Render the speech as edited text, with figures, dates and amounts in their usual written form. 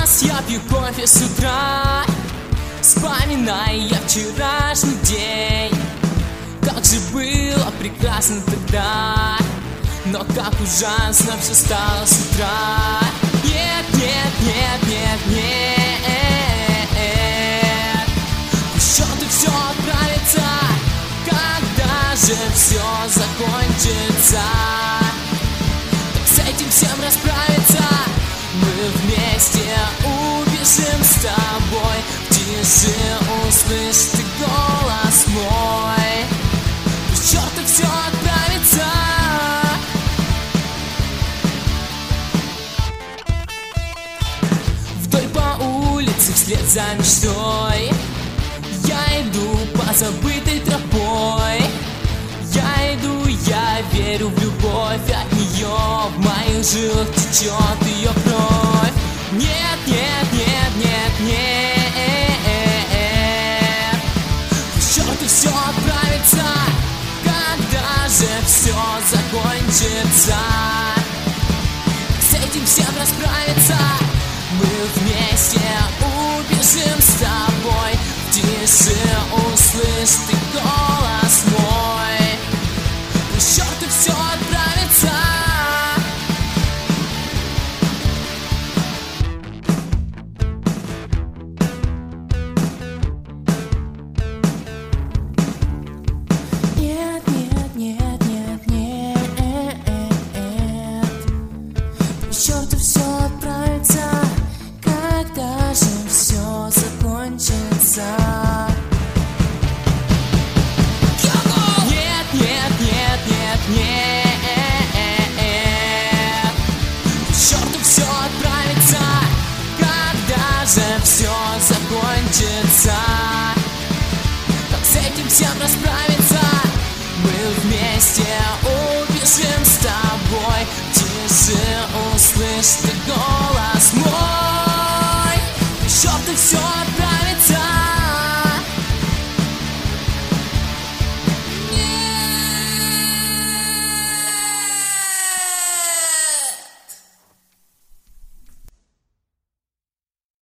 Я пью кофе с утра, вспоминая вчерашний день. Как же было прекрасно тогда, но как ужасно все стало с утра. Нет, нет, нет, нет, нет. К счету все отправится, когда же все закончится. Как с этим всем расправиться? Мы вместе убежим с тобой в тиши, услышь ты голос мой. К черту все отправится. Вдоль по улице вслед за мечтой я иду по забытой тропой. Я иду, я верю в любовь, от нее в моих жилах течет ее кровь. Нет, нет, нет, нет, нет. К черту все отправится, когда же все закончится. С этим всем расправиться, мы вместе убежим с тобой в тиши, услышь ты голос мой. К черту все отправится. Нет, нет, нет, нет, нет. К черту все отправится, когда же все закончится. Нет, к черту все отправится, когда же все закончится. Как с этим всем расправиться? Мы вместе убежим с тобой в тиши, услышь ты голос.